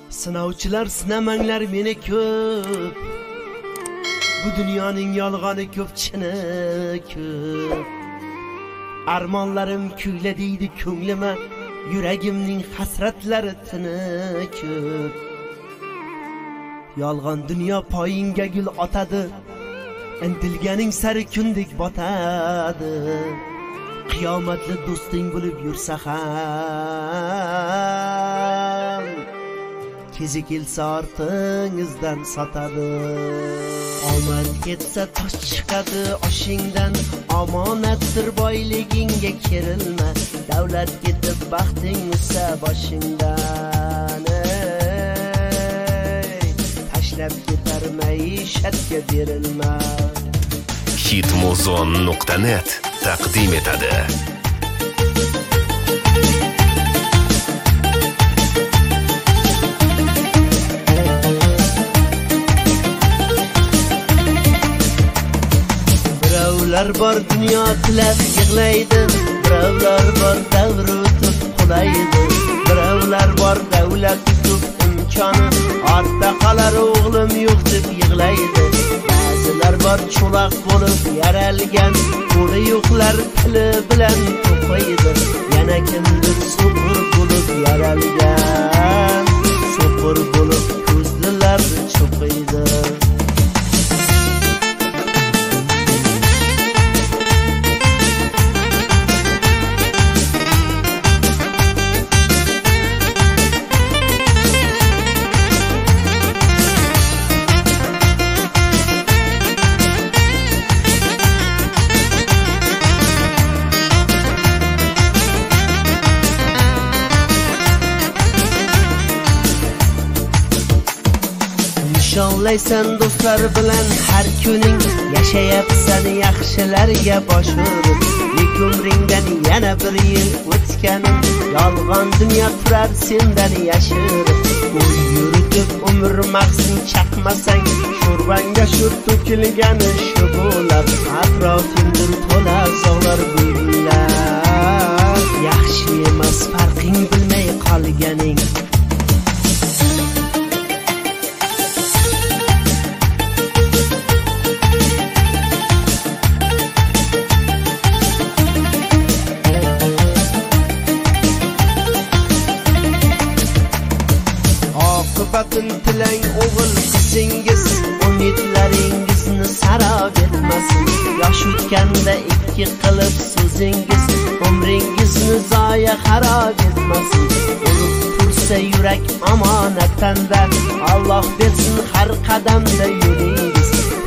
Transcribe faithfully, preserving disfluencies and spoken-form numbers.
Sinovchilar sinamanglar meni ko'p. Bu dunyoning yolg'oni ko'p, chini ko'p. Armonlarim kuyla deydi ko'nglima, yuragimning hasratlari tini ko'p. Yolg'on dunyo poyinga gul otadi, intilganing sari kundek botadi. Qiyomatli do'sting bo'lib yursa ham, kezi kelsa ortingizdan sotadi. Omad ketsa tosh chiqadi oshingdan, omonatdir boyligingga kerilma. Davlat ketib baxting o'ssa boshingdan, ey, tashlab ketar maishatga berilma. hitmuzon nuqta net taqdim etadi. Birovlar bor dunyo tilab yig'laydi, birovlar bor davr o'tib qulaydi. Birovlar bor davlat ko'p imkoni, ortda qolar o'g'lim yo'q deb yig'laydi. Ba'zilar bor cho'loq bo'lib yaralgan, qo'li yo'qlar tili bilan to'qiydi. Yana kimdir so'qir bo'lib yaralgan, so'qir bo'lib ko'zlilar cho'qiydi. Nishonlaysan do'stlar bilan har kuning, yashayapsan yaxshilarga bosh urib. Lekin umringdan yana bir yil o'tganim, yolg'on dunyo turar sendan yashirib. Qo'y yuritib umr maqsin chaqmasang, sho'rbanga sho'r to'kilgani shu bo'lar. Atrofingdir to'la sog'lar bulbullar, yaxshi emas farqing bilmay qolganing. Oqibatin tilang o'g'il qizingiz, umidlaringizni sarob etmasin. Yosh o'tganda ikki qilib so'zingiz, umringizni zoya xarob etmasin. O'lib tursa yurak omonatanda, Alloh bersin har qadamda yo'lingiz.